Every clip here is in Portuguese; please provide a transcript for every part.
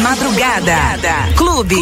Madrugada Clube.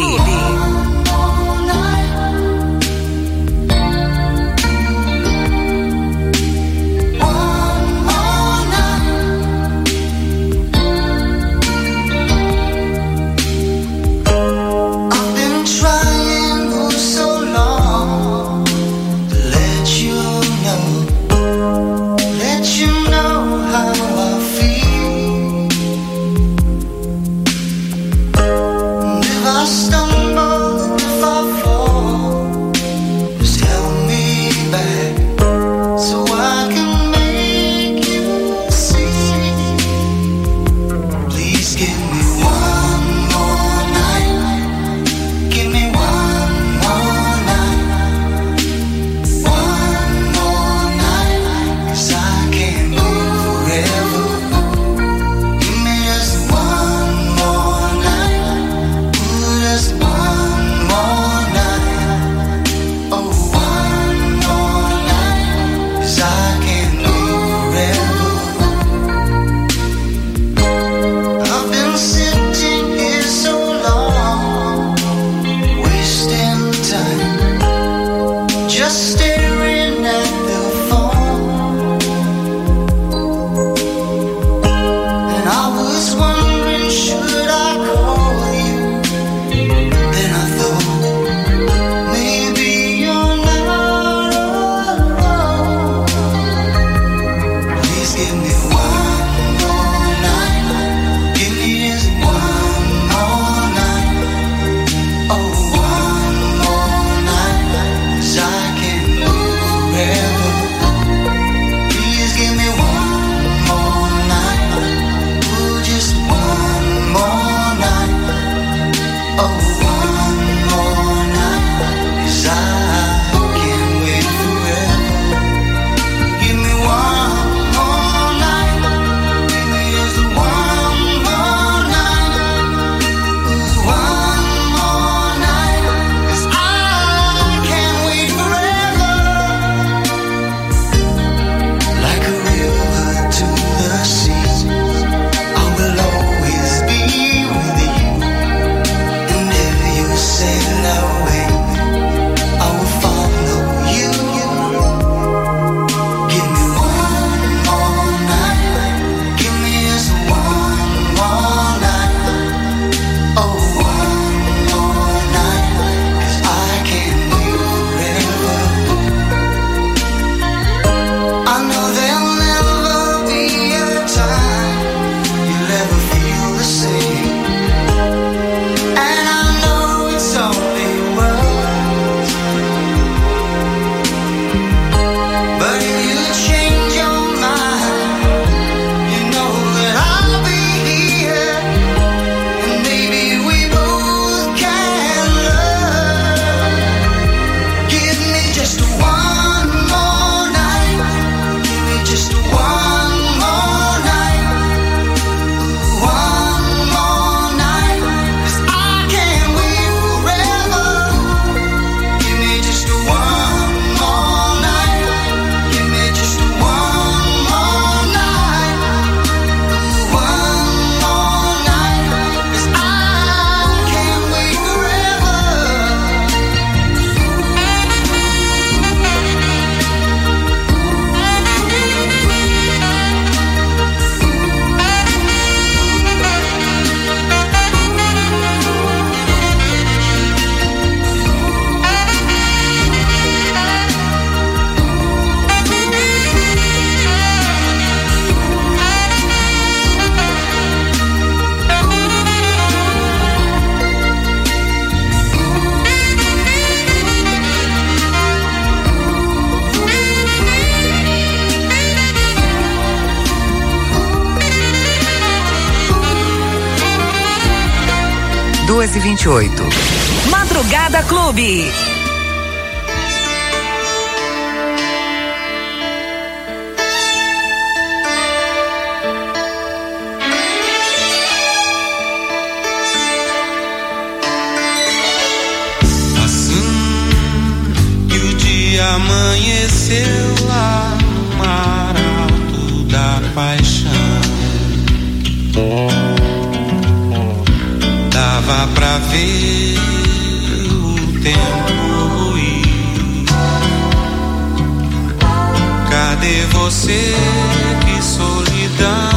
e 28. Madrugada Clube. Amanheceu lá no mar alto da paixão, Dava pra ver o tempo ruir. Cadê você? Que solidão.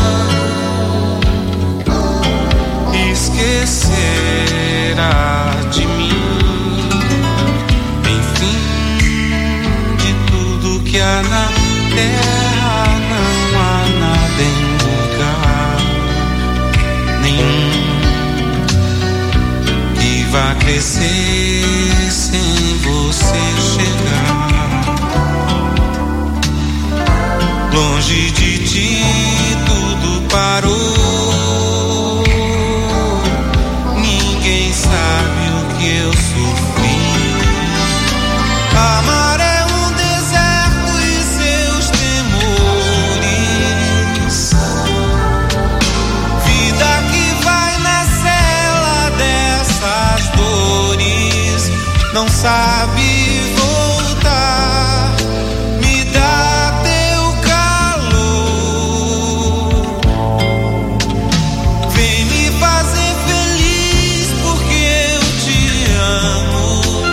Esquecerá de mim. Enfim, de tudo que há na terra, não há nada em lugar nenhum que vá crescer sem você chegar. Longe de ti tudo parou. Ninguém sabe o que eu sofri. Amar é um deserto e seus temores. Vida que vai na cela dessas dores. Não sabe voltar. Me dá teu calor. Vem me fazer feliz porque eu te amo.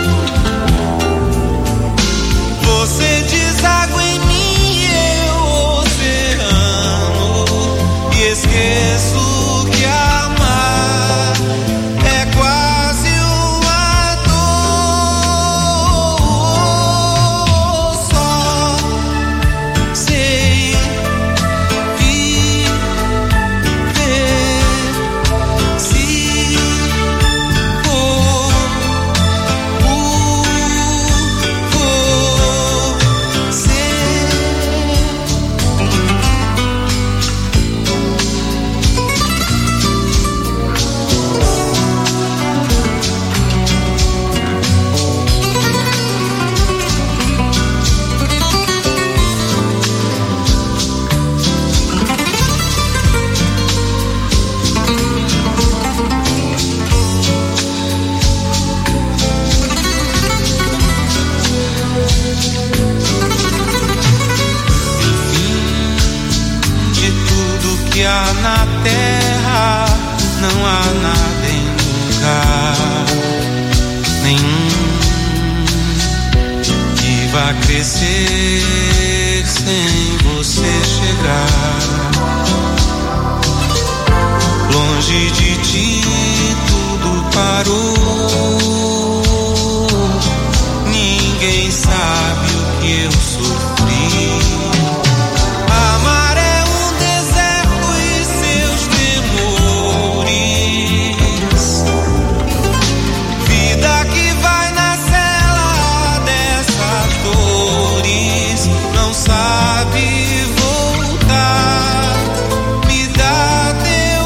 Você deságua em mim, eu oceano. E esqueço que amar é quase uma dor. Só sei viver se for de tudo que há na terra, não há nada em lugar nenhum que vá crescer sem você chegar. Longe de ti tudo parou. Ninguém sabe o que eu sofri. Amar é um deserto e seus temores. Vida que vai na cela dessas dores. Não sabe voltar. Me dá teu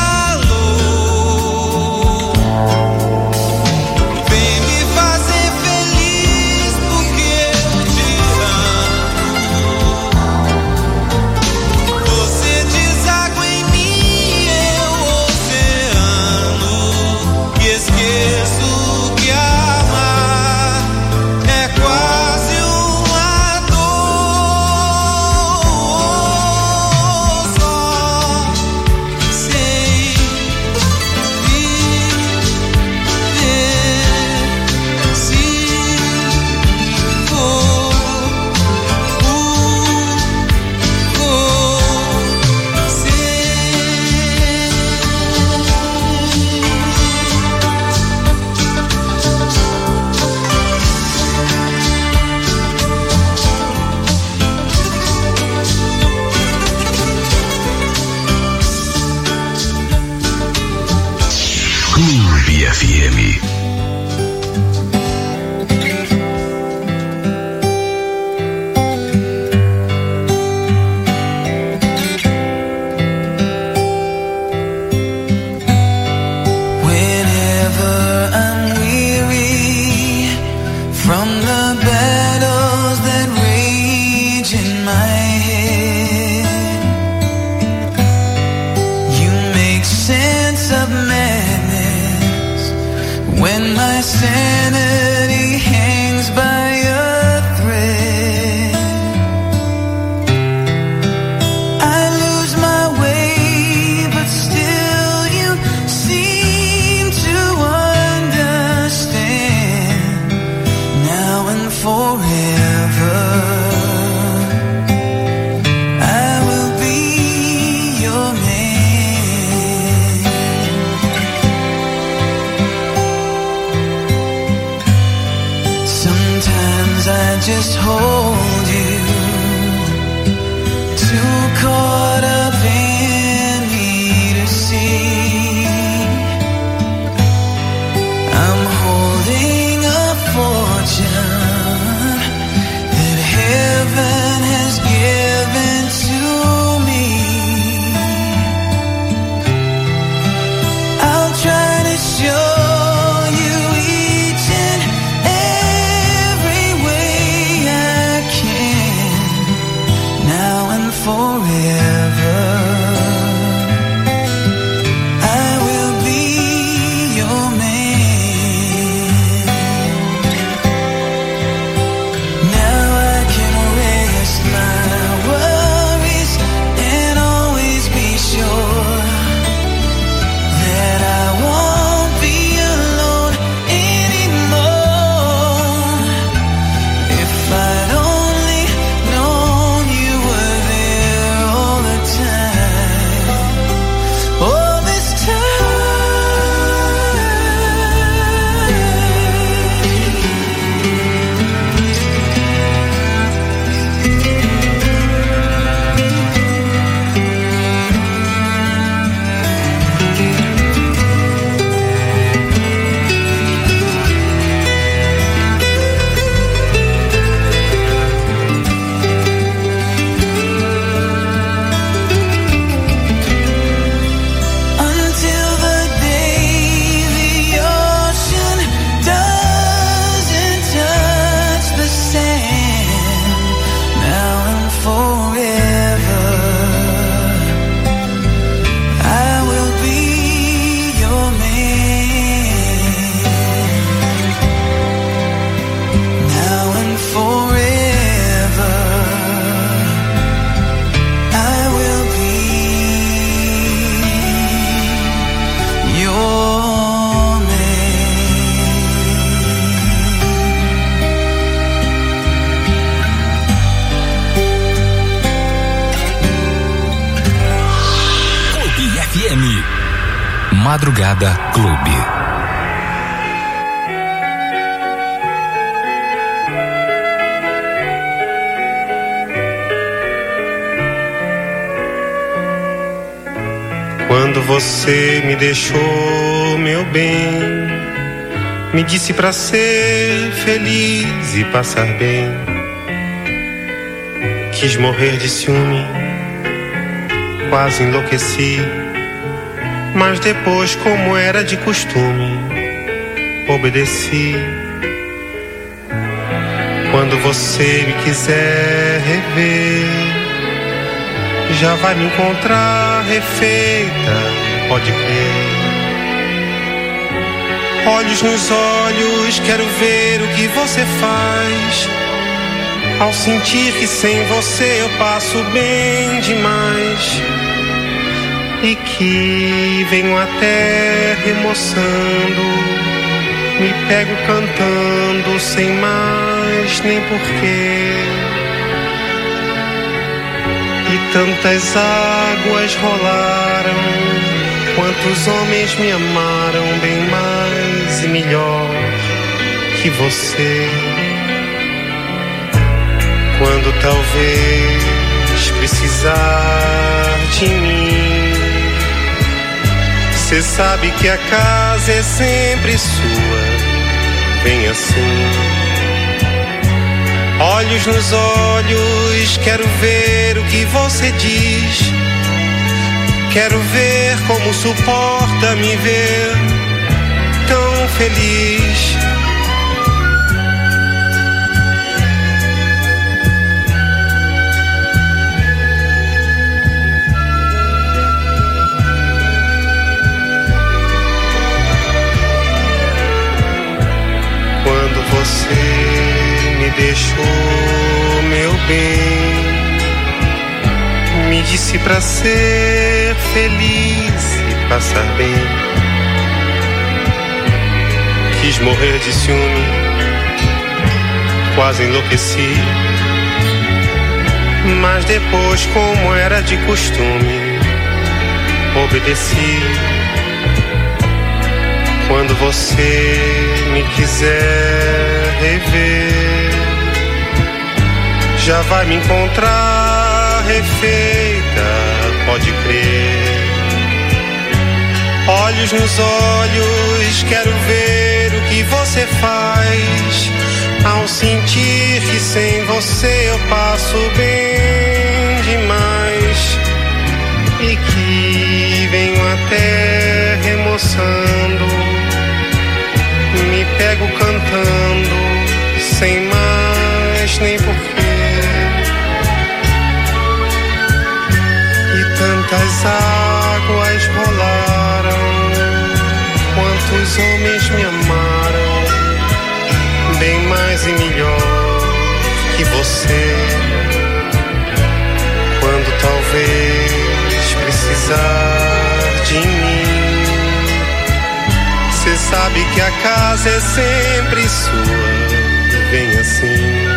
calor. Vem me fazer feliz porque eu te amo. Você deságua em mim, eu oceano. E esqueço que amar é quase uma dor. Só sei viver se for Clube FM. Whenever I'm weary from the battles that rage in my head, you make sense of madness when my sanity hangs by a thread. I lose my way, but still you seem to just hold you. Too caught up in me to see. I'm holding a fortune that heaven has given to me. I'll try to show forever. I will be your man. Now I can rest my worries and always be sure that I won't be alone anymore. If I'd only known you were there all the time, all this until the day the ocean doesn't touch the sand. Now and forever, I will be your man. Now and forever, I will be your man. Clube FM. Madrugada Clube. Quando você me deixou, meu bem, me disse pra ser feliz e passar bem. Quis morrer de ciúme, quase enlouqueci, mas depois, como era de costume, obedeci. Quando você me quiser rever, já vai me encontrar refeita, pode crer. Olhos nos olhos, quero ver o que você faz. Ao sentir que sem você eu passo bem demais, e que venho até remoçando, me pego cantando sem mais nem porquê. E tantas águas rolaram, quantos homens me amaram bem mais e melhor que você. Quando talvez precisar de mim, cê sabe que a casa é sempre sua, vem assim. Olhos nos olhos, quero ver o que você diz. Quero ver como suporta me ver tão feliz. Quando você me deixou, meu bem, me disse pra ser feliz e passar bem. Quis morrer de ciúme, quase enlouqueci, mas depois, como era de costume, obedeci. Quando você me quiser rever, já vai me encontrar refeita, pode crer. Olhos nos olhos, quero ver o que você faz ao sentir que sem você eu passo bem demais e que venho até remoçando, me pego cantando sem mais nem porquê. E tantas águas rolaram, quantos homens me amaram, bem mais e melhor que você. Quando talvez precisar de mim, cê sabe que a casa é sempre sua, vem assim.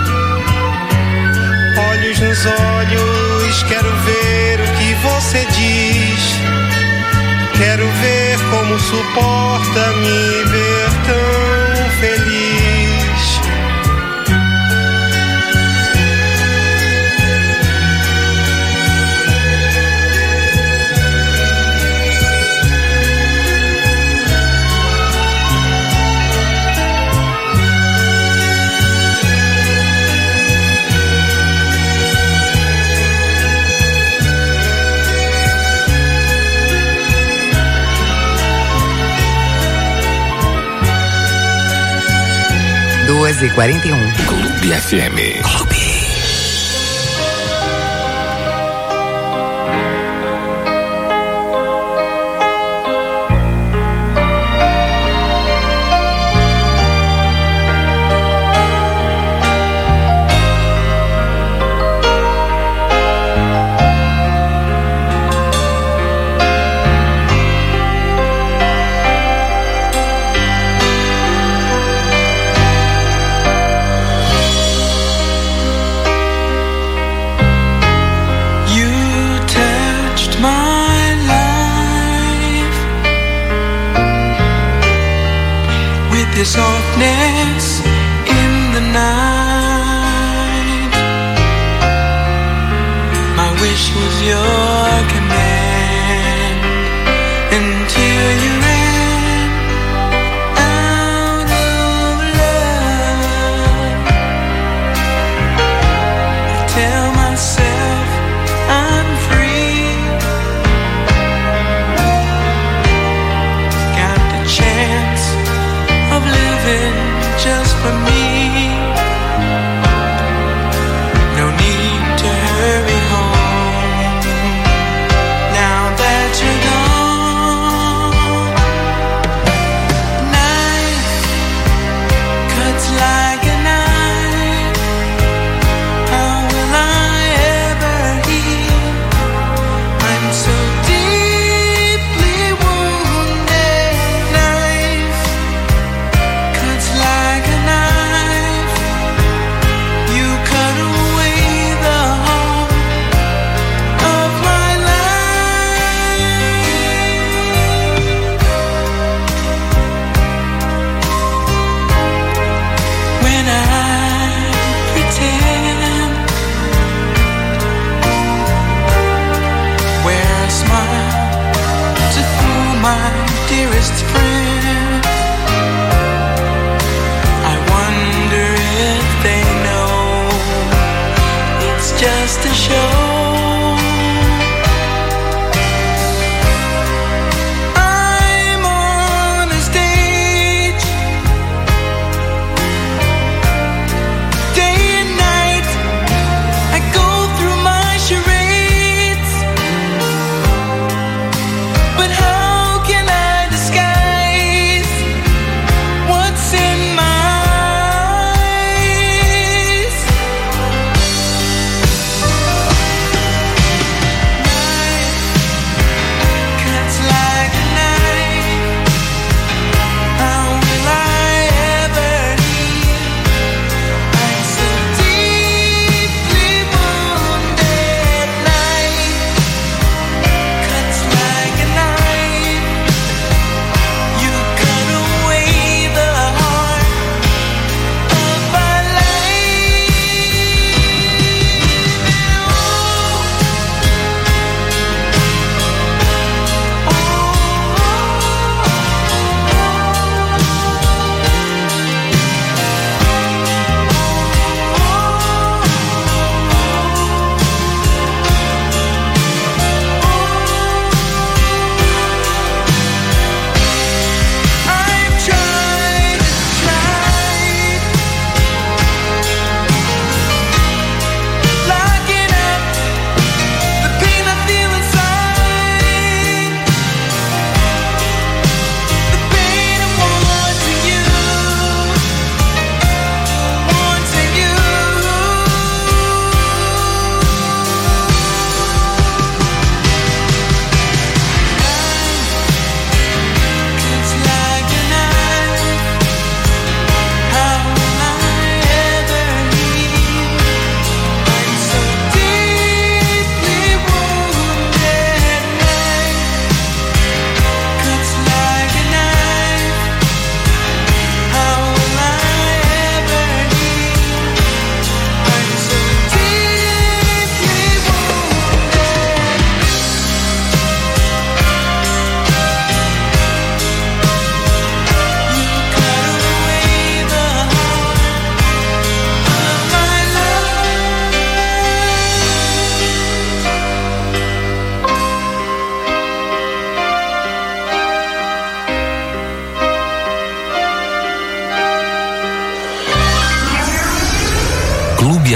Olhos nos olhos, quero ver o que você diz. Quero ver como suporta me ver tão feliz. Duas e 41. Clube FM. Clube. The softness in the night. My wish was your command until you ran out of love. I tell myself I'm free. Got the chance of living just for me. No need to hurry home now that you're gone. Knife cuts like a knife. How will I ever heal? I'm so deeply wounded. Knife like a knife, you cut away the heart of my life. When I pretend, wear a smile to fool my dearest friend. I wonder if they know it's just a show. I'm on a stage, day and night. I go through my charades, but how can I disguise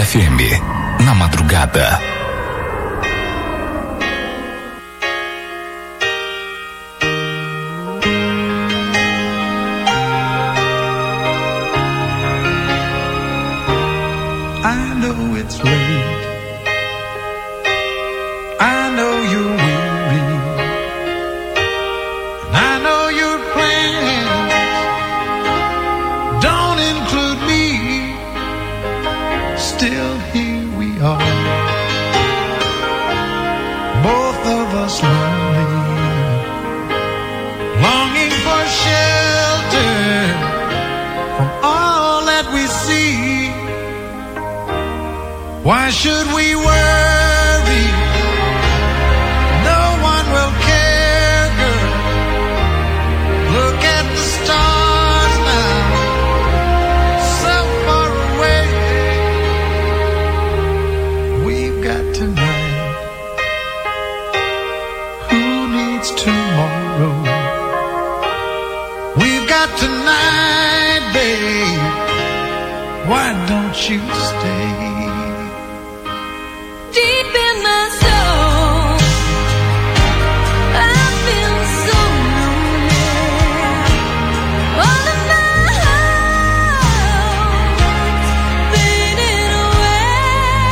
FM, na madrugada. I know it's late. I know you're weary. And I know your plans don't include me. Still here we are, both of us lonely, longing for shelter from all that we see. Why should we worry? No one will care, girl. Look at the stars now, so far away. We've got tonight. Who needs tomorrow? We've got tonight, babe. Why don't you stay? Deep in my soul, I feel so lonely. All of my hopes fading away.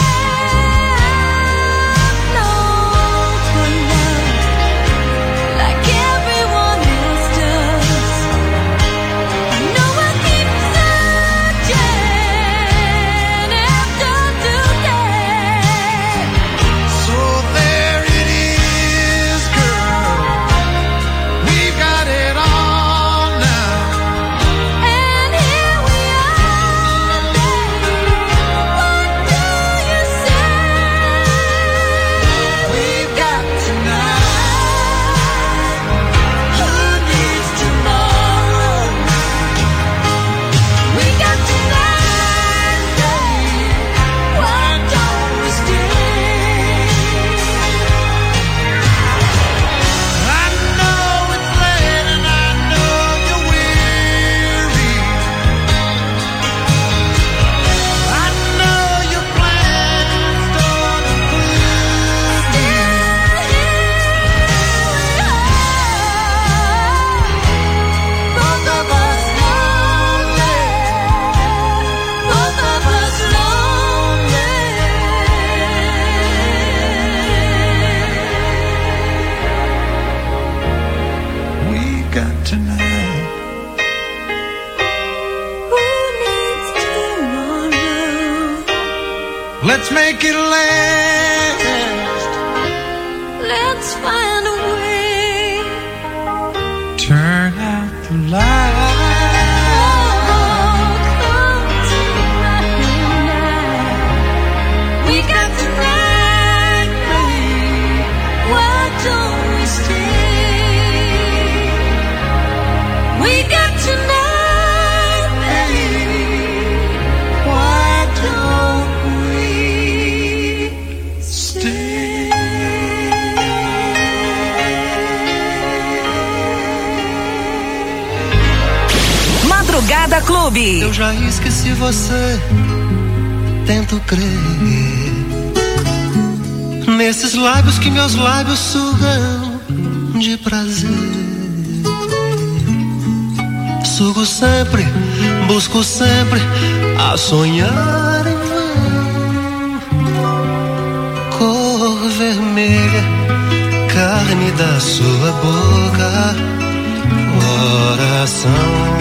I'm lost for love, like everyone else does. I know I keep searching after today. So there it is, girl. We've got it all now. And here we are, baby. What do you say? We've got tonight. Who needs tomorrow? We got tonight, baby. Why don't we stay? I know it's late and I know you're weary. I know your plans don't include me. Both of us lonely. Both of us lonely. We've got tonight. Who needs tomorrow? Let's make it last. Let's find a way. Turn out the light. Come tonight. We got tonight, babe. Why don't we stay? We got tonight, babe. Why don't we stay? Madrugada Clube. Eu já esqueci você, tento crer nesses lábios que meus lábios sugam de prazer. Sugo sempre, busco sempre a sonhar em vão. Cor vermelha, carne da sua boca, coração.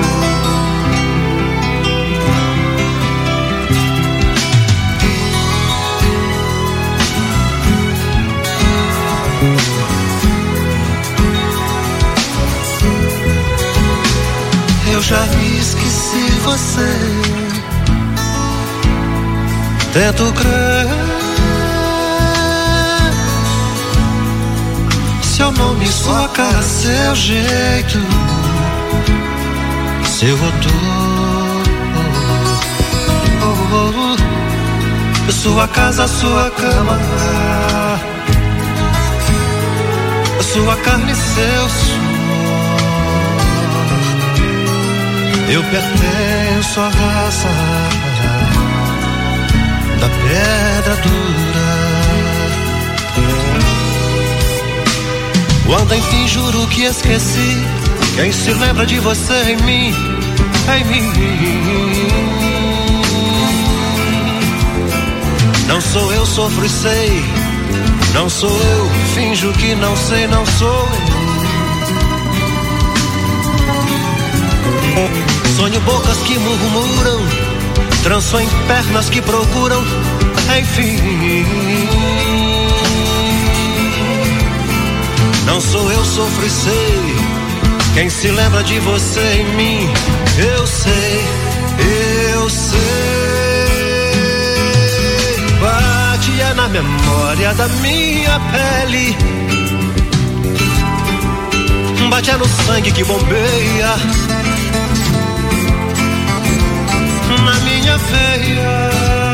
Eu já esqueci você, tento crer. Seu nome, sua cara, seu jeito, seu odor, sua casa, sua cama, sua carne, seu suor. Eu pertenço à raça da pedra dura. Quando enfim juro que esqueci, quem se lembra de você em mim, em mim. Não sou eu, sofro e sei. Não sou eu, finjo que não sei, não sou eu. Sonho bocas que murmuram, tranço em pernas que procuram, enfim. Não sou eu, sofro e sei. Quem se lembra de você em mim, eu sei, eu sei. Bate é na memória da minha pele, bate é no sangue que bombeia na minha veia.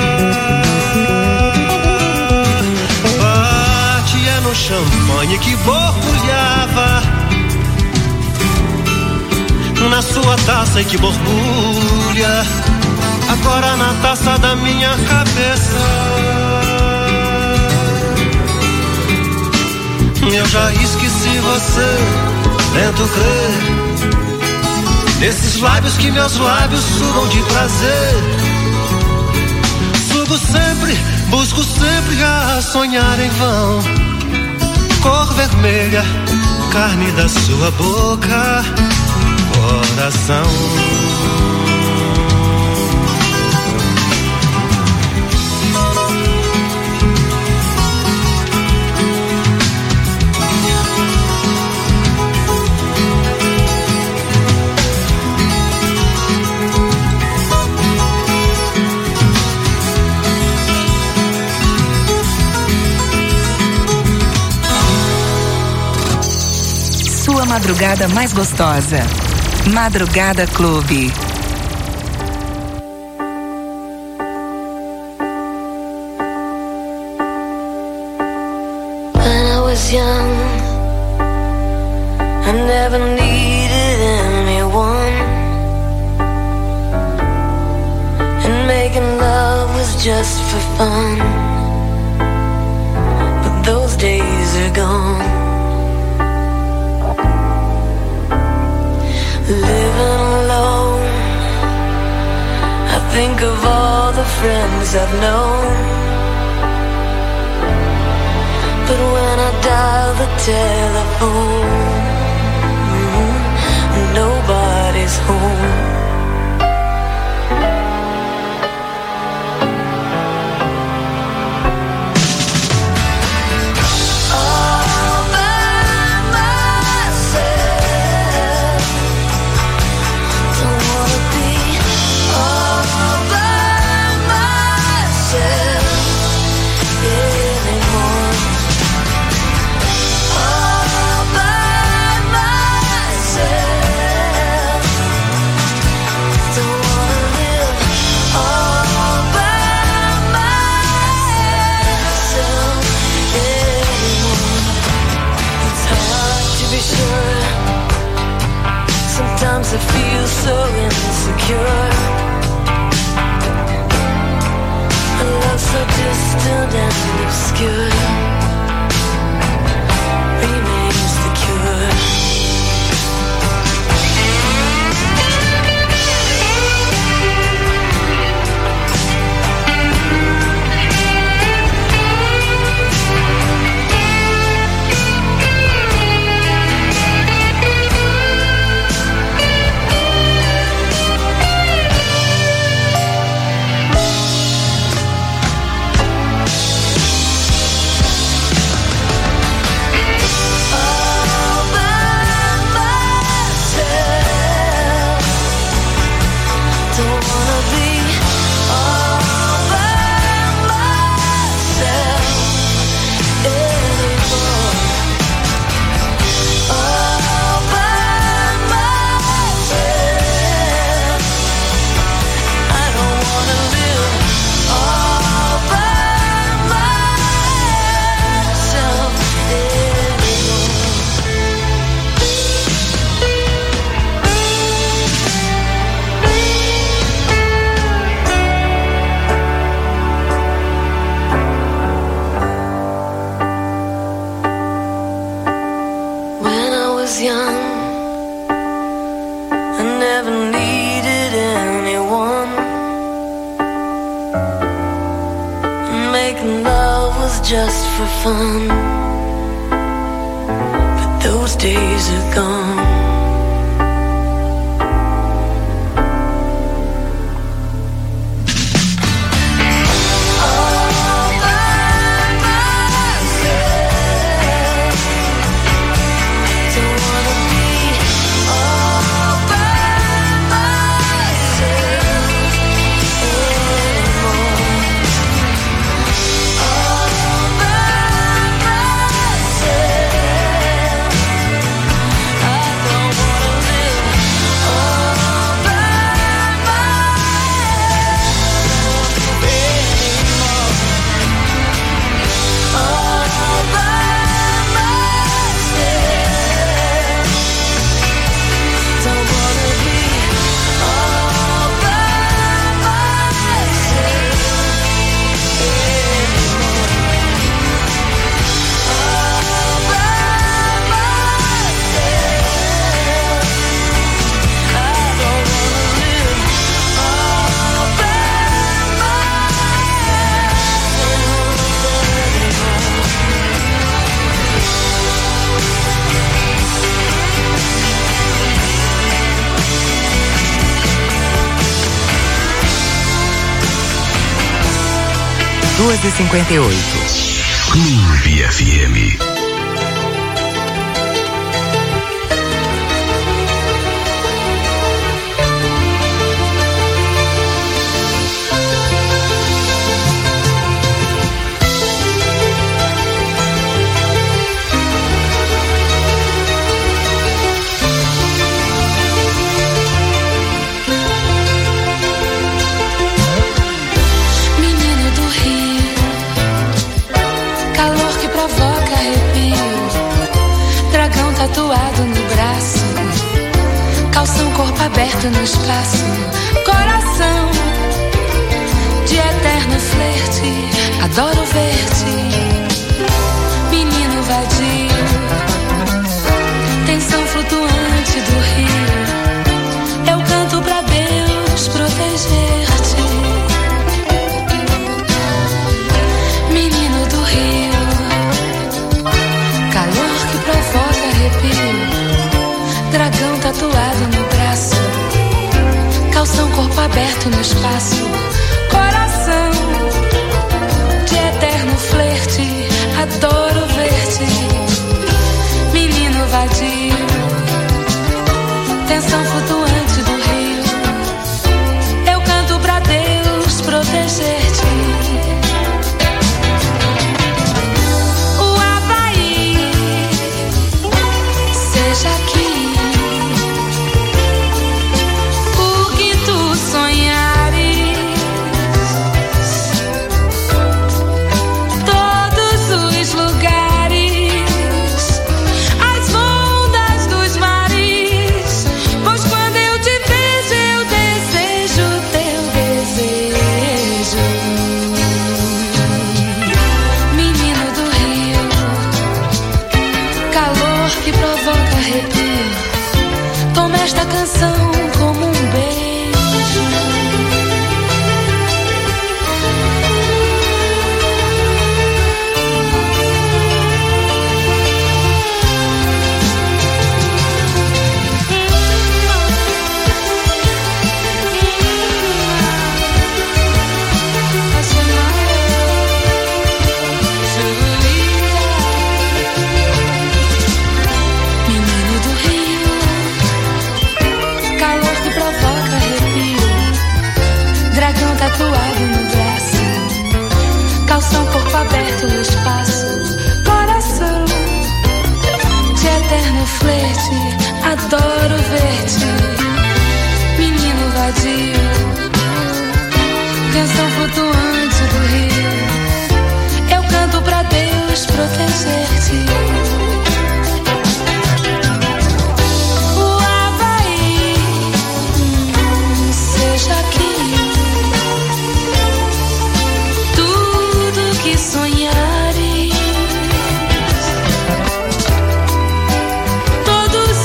Bate é no champanhe que borbulhava na sua taça e que borbulha agora na taça da minha cabeça. Eu já esqueci você, tento crer nesses lábios que meus lábios sugam de prazer. Sugo sempre, busco sempre a sonhar em vão. Cor vermelha, carne da sua boca, coração. Sua madrugada mais gostosa. Madrugada Clube. When I was young, I never needed anyone, and making love was just for fun. But those days are gone. Living alone, I think of all the friends I've known, but when I dial the telephone, nobody's home. Sometimes I feel so insecure. A love so distant and obscure remains the cure. was young, I never needed anyone. Making love was just for fun, but those days are gone. e 58. Clube FM. Tatuado no braço, calção, corpo aberto no espaço, coração de eterno flerte, adoro ver-te, menino vadio, tensão flutuante do rio, eu canto pra Deus proteger-te, menino do rio, calor que provoca dragão tatuado no braço, calção, corpo aberto no espaço, coração de eterno flerte, adoro ver-te, menino vadio, tensão flutuante do rio, eu canto pra Deus proteger-te. Esta canção como um beijo, menino do rio, calor que provoca arrepio, dragão tatuado no braço, calção, corpo aberto no espaço, coração de eterno flerte, adoro ver-te, menino vadio, canção flutuante do rio, eu canto pra Deus proteger-te. Sonhares, todos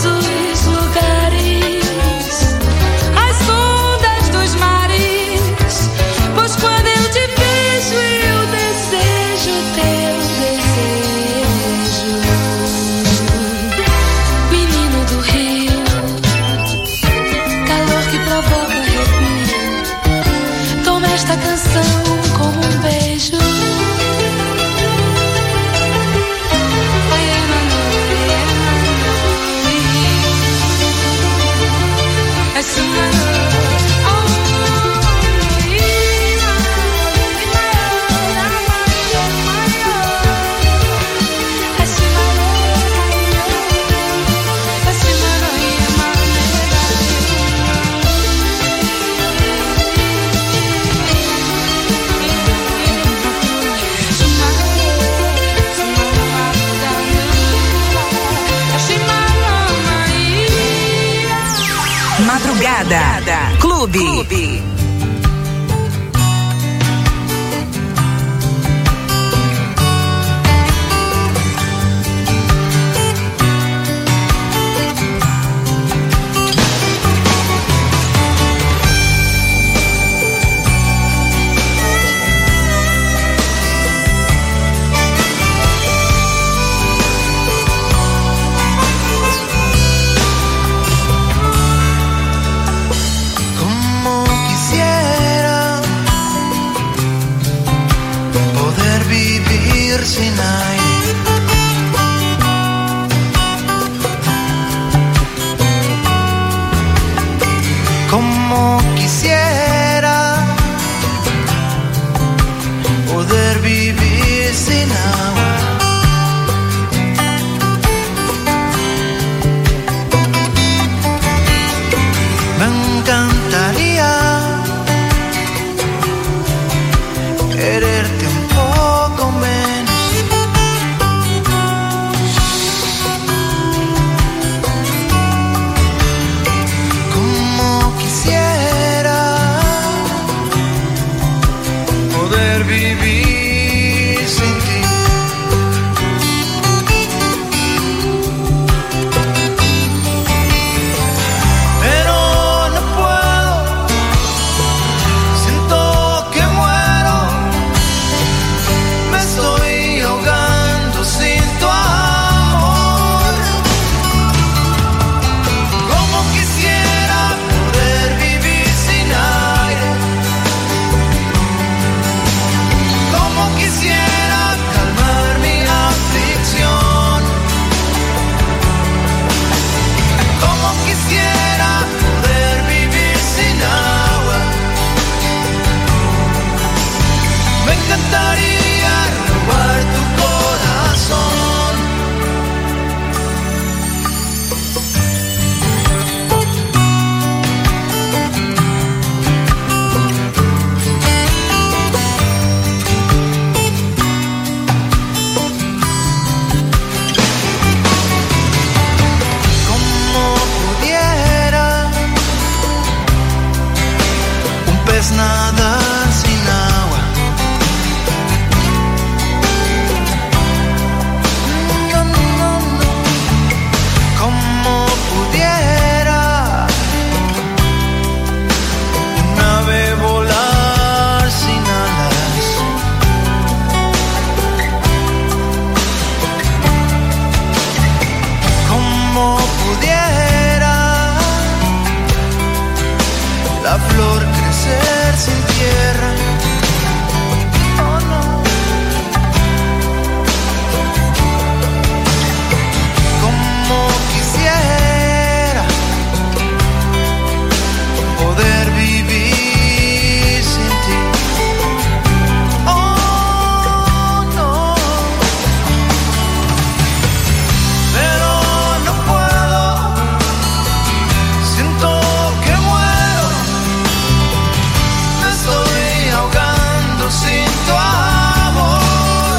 Madrugada Clube. Sin aire, como quisiera poder vivir sin agua. Me encantaría quererte un poco menos. Vivir sin ti, pero no puedo, siento que muero, me estoy ahogando sin tu amor. Como quisiera poder vivir sin aire, como quisiera calmar mi aflicción, como quisiera poder vivir sin agua. Me encantaría robar tu corazón. Nadar sin agua, no, no, no. Como pudiera un ave volar sin alas, como pudiera la flor crecer sin tierra. Oh no. Como quisiera poder vivir sin ti. Oh no. Pero no puedo, siento que muero, me estoy ahogando sin tu amor.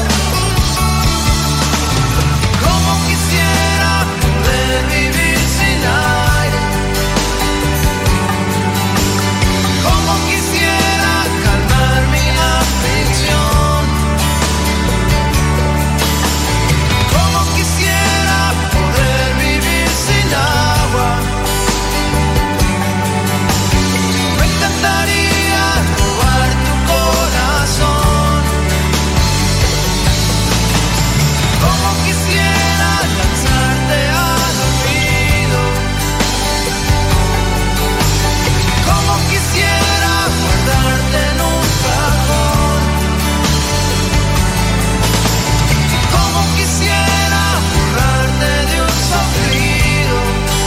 Como quisiera poder vivir sin aire, como quisiera calmar mi aflicción, como quisiera poder vivir sin agua. Me encantaría robar tu corazón, como quisiera lanzarte al olvido, como quisiera guardarte en un cajón, como quisiera borrarte de un soplido.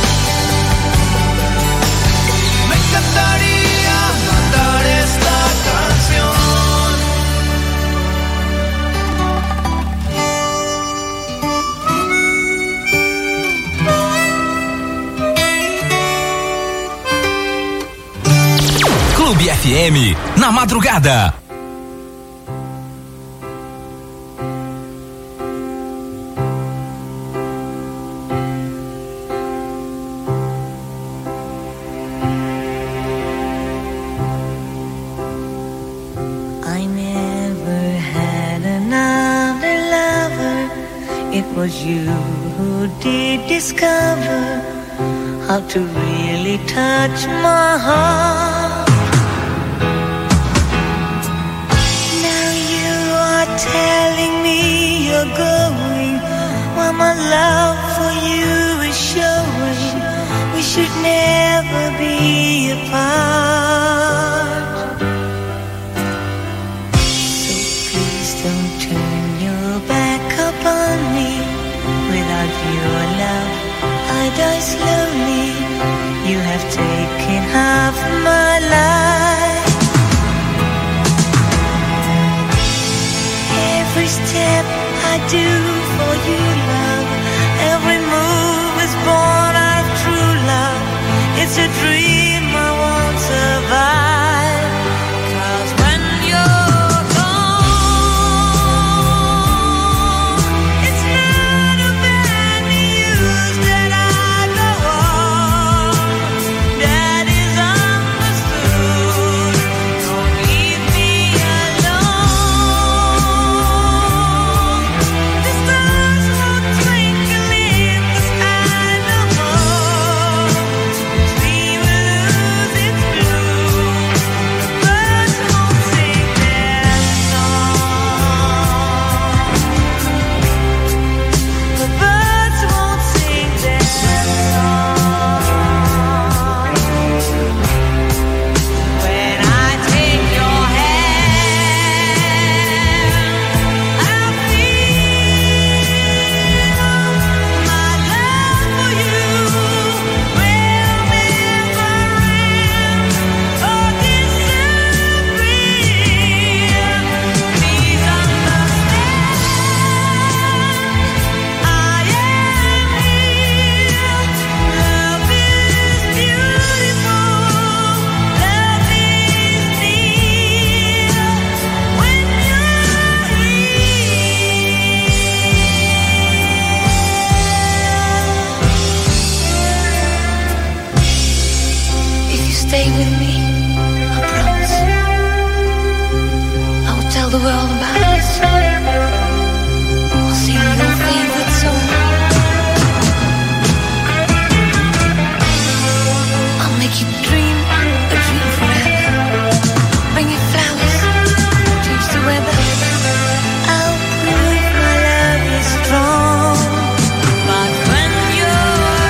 Me encantaría matar esta canción. Clube FM, na madrugada. 'twas you who did discover how to really touch my heart. Now you are telling me you're going, while my love for you is showing. We should never be apart. So please don't turn your back upon me. Without your love I die slowly. You have taken half my life. Every step I do for you, love, every move is born out of true love. It's a dream I won't survive. 'Cause when you're gone, it's not of any use that I go on. That is understood. Don't leave me alone. The stars won't twinkle in the sky no more. Dream will lose its blue. The birds won't sing their song. The birds won't sing their song. When I take your hand, I feel my love for you will never end or disappear. Please understand, I am here. Love is beautiful, love is near when you're here. If you stay with me, I promise I will tell the world about us. I'll sing your favorite song. I'll make you dream a dream forever. Bring you flowers, change the weather. I'll prove my love is strong. But when you're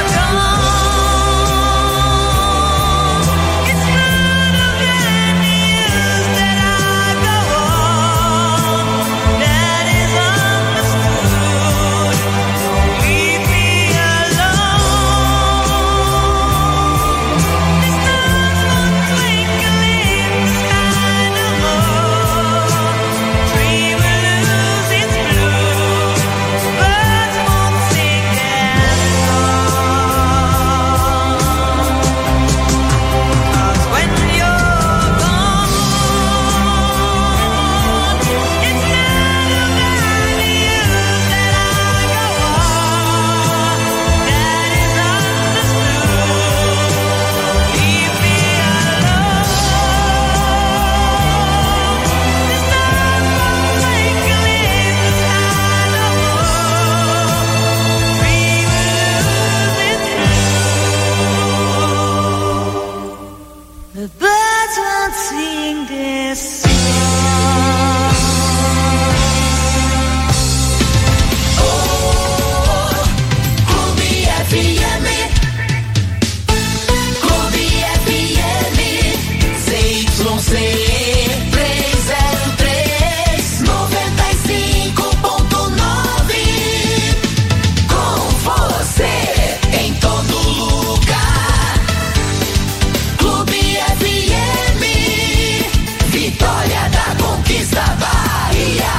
gone, it's not of any use that I go on. That is understood. Don't leave me alone. The stars won't twinkle in the sky no more. Dream will lose its blue. Birds won't sing their song. 'Cause when you're gone, it's not of any use that I go on. That is understood. Leave me alone. The stars won't twinkle in the sky no more. Dream will lose its blue. The birds won't sing their song. Clube FM. Clube FM. ZYC 303 95.9. Com você em todo lugar. Clube FM. Vitória da Conquista, Bahia.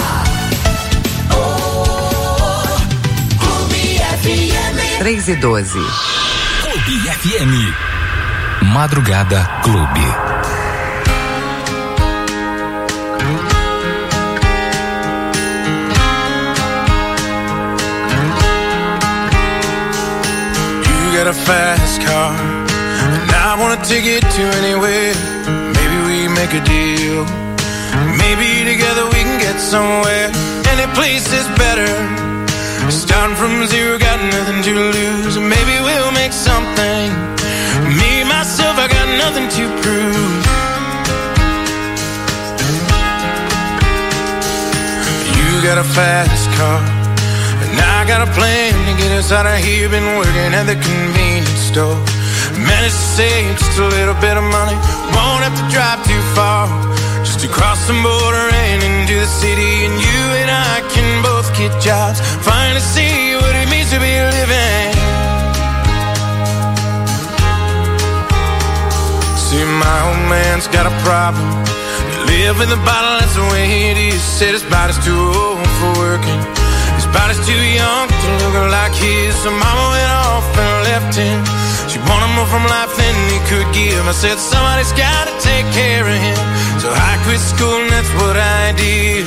Oh, Clube FM. 3:12. Clube FM. Madrugada Clube. You got a fast car, and I wanna take it to anywhere. Maybe we make a deal. Maybe together we can get somewhere. Any place is better. Starting from zero, got nothing to lose. Maybe we'll make something. Me, myself, I got nothing to prove. You got a fast car, and I got a plan to get us out of here. Been working at the convenience store. Managed to save just a little bit of money. Won't have to drive too far, just to cross the border and into the city. And you and I can both get jobs, finally see what it means to be living. See, my old man's got a problem. He live in the bottle, that's the way it is. Said his body's too old for working, his body's too young to look like his. So mama went off and left him. She wanted more from life than he could give. I said somebody's gotta take care of him. So I quit school and that's what I did.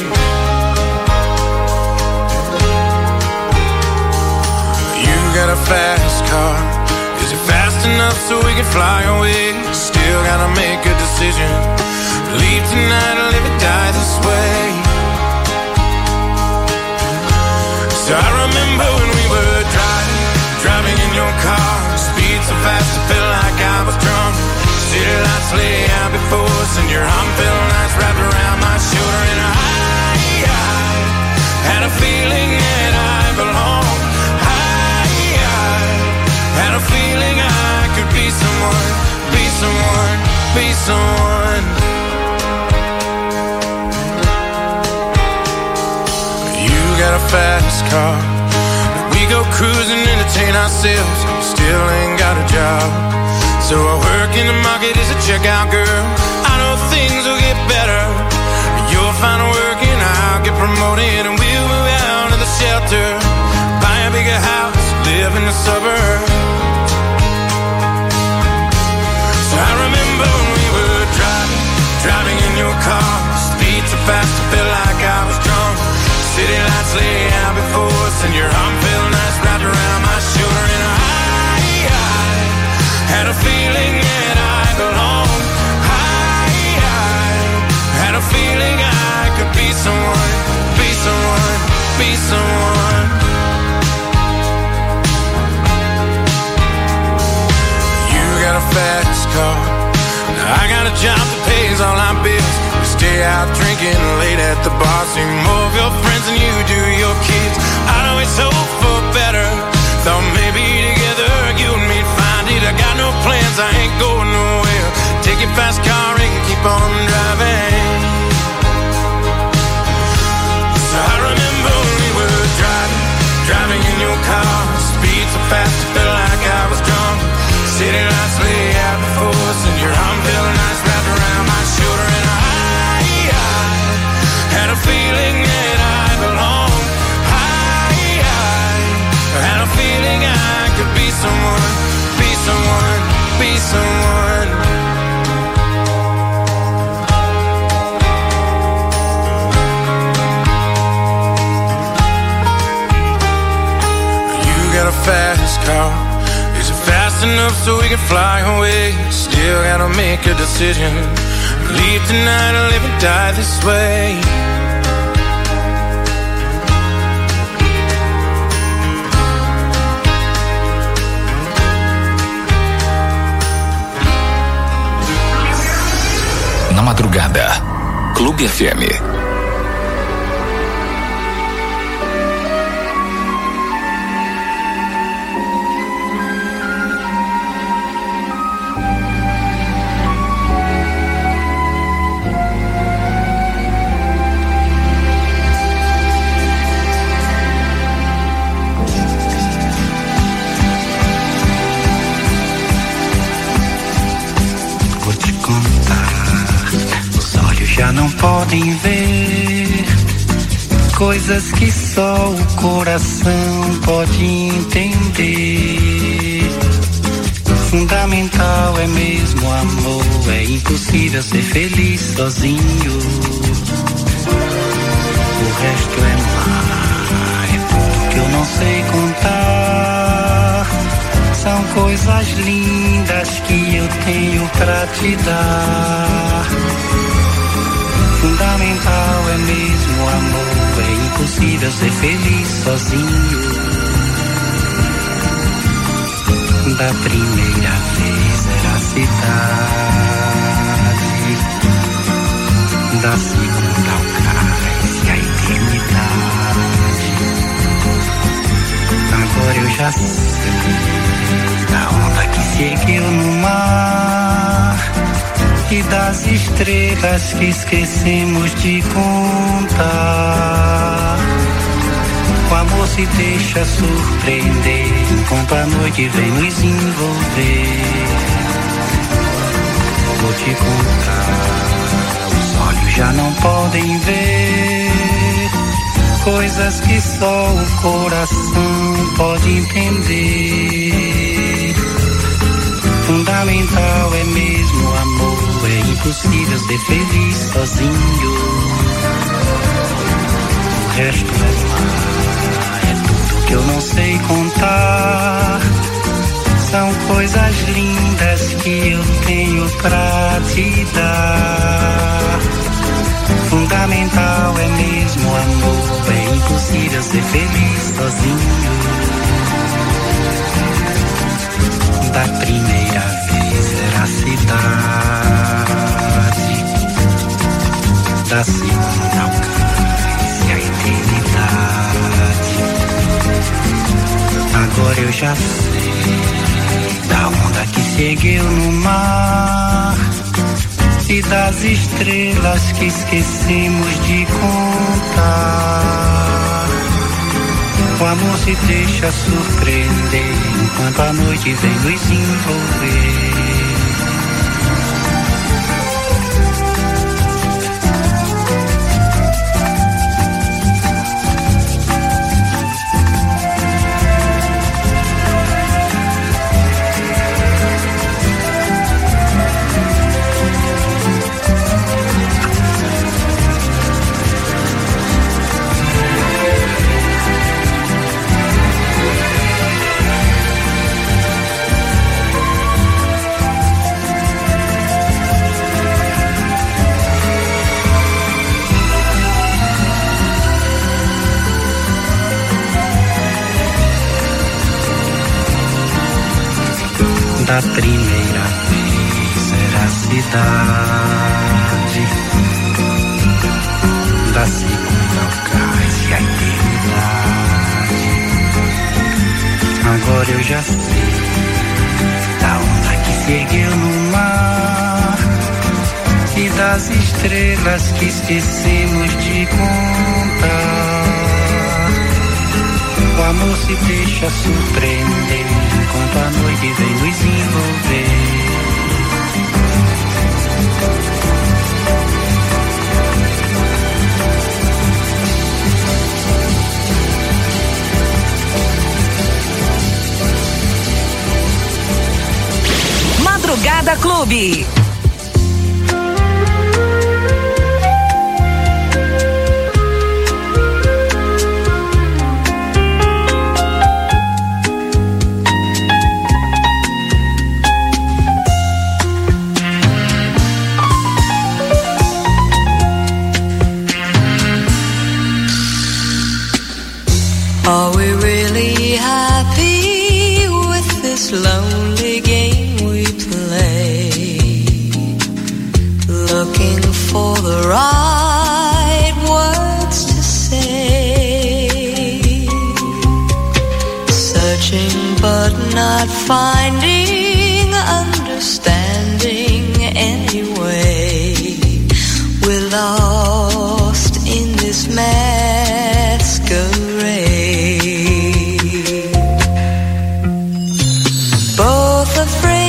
You got a fast car, is it fast enough so we can fly away? Still gotta make a decision. Leave tonight or live or die this way. So I remember when we were driving in your car. Speed so fast I felt like I was drunk. City lights lay out before us, and your arm felt nice wrapped around my shoulder. And I had a feeling that I belonged. I had a feeling I could be someone, be someone, be someone. You got a fast car, we go cruising, entertain ourselves. Still ain't got a job, so I work in the market as a checkout girl. I know things will get better. You'll find work and I'll get promoted, and we'll move out of the shelter, buy a bigger house, live in the suburbs. So I remember when we were driving in your car. Speed so fast I felt like I was drunk. City lights lay out before us, and your arm felt nice wrapped around my shoulder. And I had a feeling that I belonged. I had a feeling I could be someone, be someone, be someone. You got a fast car, I got a job that pays all our bills. We stay out drinking late at the bar, see more of your friends than you do your kids. I'd always hope for better, thought maybe together you and me'd find it. I got no plans, I ain't going nowhere. Take your fast car and keep on driving. So I remember when we were driving in your car. Speed so fast I felt like I was drunk. City lights lay out before us, and your arm felt nice wrapped around my shoulder. And I had a feeling that I belonged. I had a feeling I could be someone, be someone, be someone. You got a fast car, is it fast enough so we can fly away? Still gotta make a decision. Leave tonight or live and die this way. Na madrugada, Clube FM. Já não podem ver coisas que só o coração pode entender. Fundamental é mesmo o amor, é impossível ser feliz sozinho. O resto é mais que eu não sei contar. São coisas lindas que eu tenho pra te dar. Fundamental é mesmo o amor, é impossível ser feliz sozinho. Da primeira vez era a cidade, da segunda ao cais e a eternidade. Agora eu já sei da onda que se ergueu no mar e das estrelas que esquecemos de contar. O amor se deixa surpreender enquanto a noite vem nos envolver. Vou te contar, os olhos já não podem ver coisas que só o coração pode entender. Fundamental é mesmo o amor, é impossível ser feliz sozinho. O resto é mar, é tudo que eu não sei contar. São coisas lindas que eu tenho pra te dar. Fundamental é mesmo o amor, é impossível ser feliz sozinho. Da primeira vez era a cidade, da segunda ao cais e a eternidade. Agora eu já sei da onda que se ergueu no mar e das estrelas que esquecemos de contar. O amor se deixa surpreender enquanto a noite vem nos envolver. Da primeira vez era a cidade, da segunda ao cais e a eternidade. Agora eu já sei da onda que se ergueu no mar e das estrelas que esquecemos de contar. O amor se deixa surpreender enquanto a noite vem nos envolver. Madrugada Clube. Are we really happy with this lonely game we play? Looking for the right words to say, searching but not finding